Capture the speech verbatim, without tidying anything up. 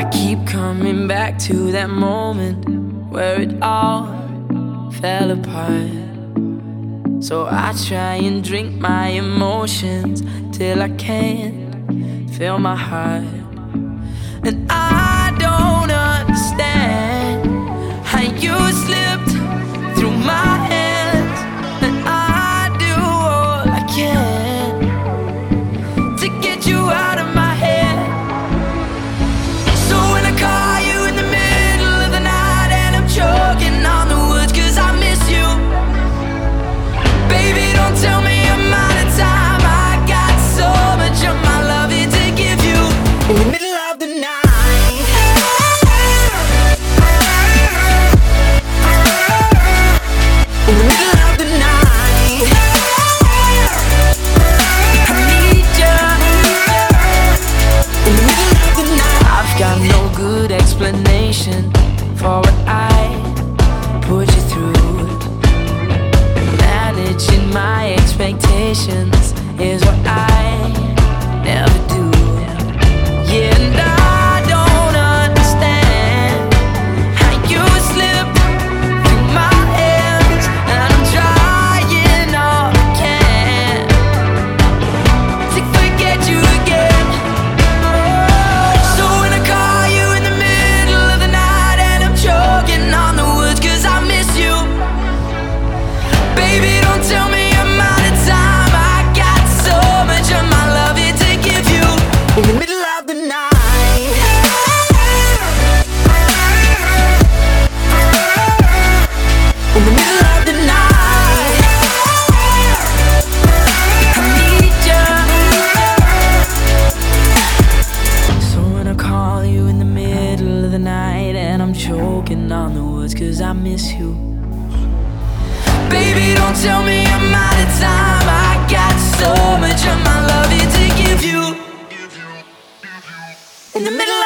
keep coming back to that moment where it all fell apart. So I try and drink my emotions till I can't feel my heart. And I don't understand how you slipped through my hands, and I do all I can to get you out of my head. So when I call you in the middle of the night and I'm choking on the woods 'cause I miss you, baby, don't tell me I'm out of time. I got so much of my love here to give you in the middle of the night. In the middle of the night, I need you. In the middle of the night, I've got no good explanation for what I put you through. Managing my expectations is what I never do. Yeah, and I don't understand how you slipped through my hands, and I'm trying all I can to forget you again. So when I call you in the middle of the night and I'm choking on the woods 'cause I miss you, baby, don't tell me I'm out of time. I got so much of my love here to give you in the middle of the night. In the middle of the night, I need you. So when I call you in the middle of the night and I'm choking on the woods 'cause I miss you, baby, don't tell me I'm out of time. I got so much of my love here to give you in the middle